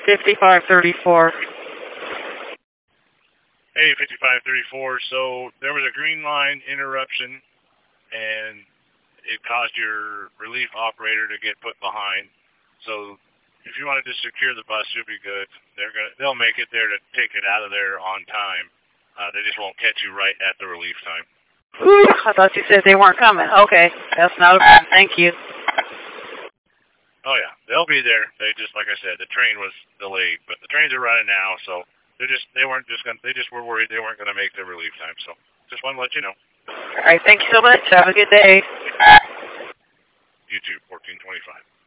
5534. Hey, 5534. So there was a green line interruption, and it caused your relief operator to get put behind. So if you wanted to secure the bus, you'll be good. They'll make it there to take it out of there on time. They just won't catch you right at the relief time. Whew, I thought you said they weren't coming. Okay, that's not a problem. Thank you. Oh yeah, they'll be there. They just, like I said, the train was delayed, but the trains are running now, so they just were worried they weren't gonna make the relief time. So just want to let you know. All right, thank you so much. Have a good day. You too, 1425.